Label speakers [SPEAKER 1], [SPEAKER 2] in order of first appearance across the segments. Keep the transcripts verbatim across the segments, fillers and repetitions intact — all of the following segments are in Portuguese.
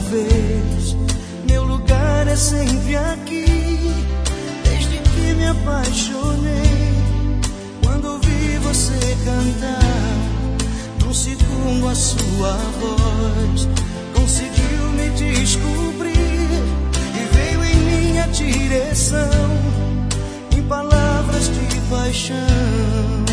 [SPEAKER 1] vez. Meu lugar é sempre aqui, desde que me apaixonei. Quando ouvi você cantar, num segundo a sua voz conseguiu me descobrir e veio em minha direção, em palavras de paixão.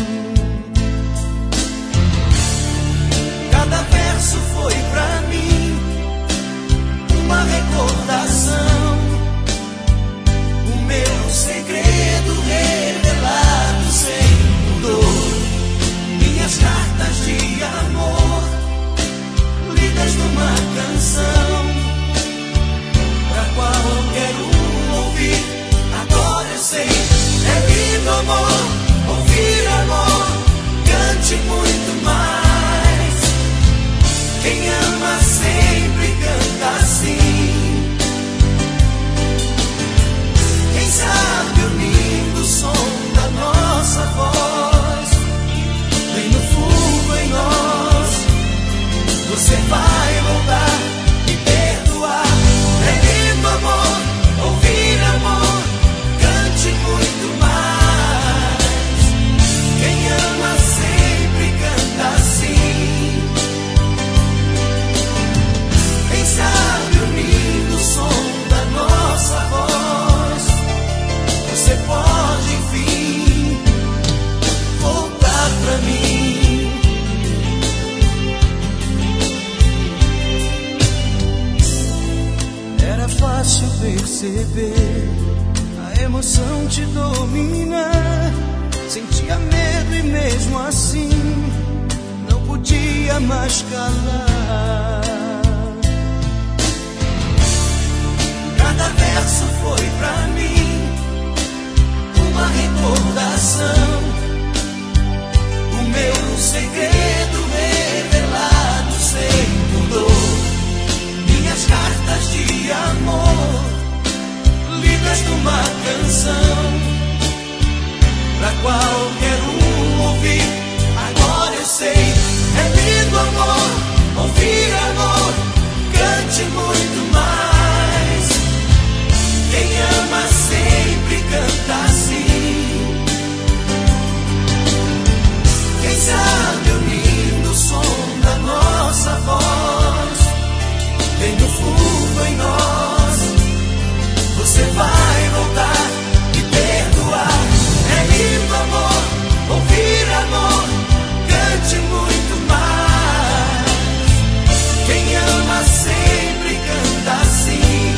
[SPEAKER 1] Cada verso foi pra mim uma recordação, o meu segredo revelado sem pudor, minhas cartas de amor lidas numa canção, pra qual eu quero ouvir. Agora eu sei, é lindo amor, ouvir amor, cante muito mais. Quem ama sempre canta assim. Quem sabe o lindo som da nossa voz vem no fundo em nós. Você vai voltar e perdoar. É lindo amor, ouvir amor, cante muito mais. Quem ama sempre canta assim. Quem sabe o lindo som da nossa voz, você pode enfim voltar pra mim. Era fácil perceber a emoção te dominar. Sentia medo e mesmo assim não podia mais calar. Cada verso foi pra mim uma recordação, o meu segredo revelado sem pudor, minhas cartas de amor lidas numa canção, pra qual quero ouvir. Agora eu sei, é lindo amor, ouvir amor, cante muito mais. Quem ama sempre canta assim. Quem sabe o lindo som da nossa voz vem do fundo em nós. Você vai voltar e perdoar. É lindo amor, ouvir amor, cante muito mais. Quem ama sempre canta assim.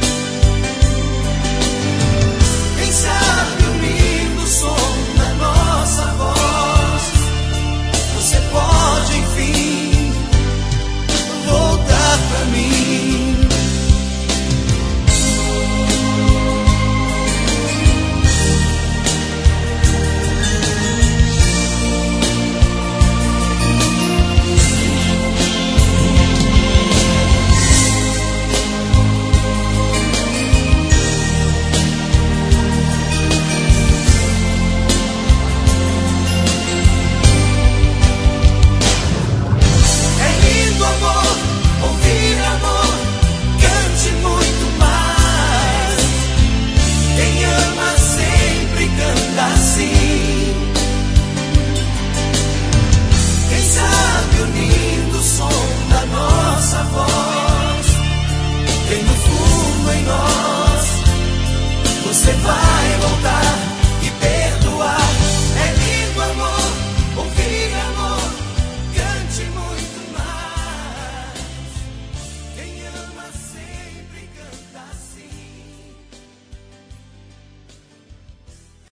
[SPEAKER 1] Quem sabe o lindo som da nossa voz, você pode enfim voltar pra mim. Você vai